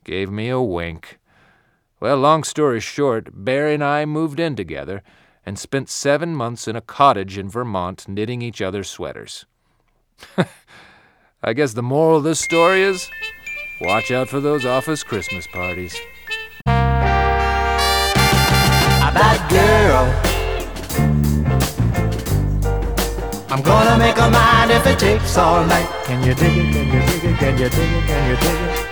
gave me a wink. Well, long story short, Barry and I moved in together and spent 7 months in a cottage in Vermont knitting each other's sweaters. I guess the moral of this story is, watch out for those office Christmas parties. That girl, I'm gonna make her mine if it takes all night. Can you dig it, can you dig it, can you dig it, can you dig it?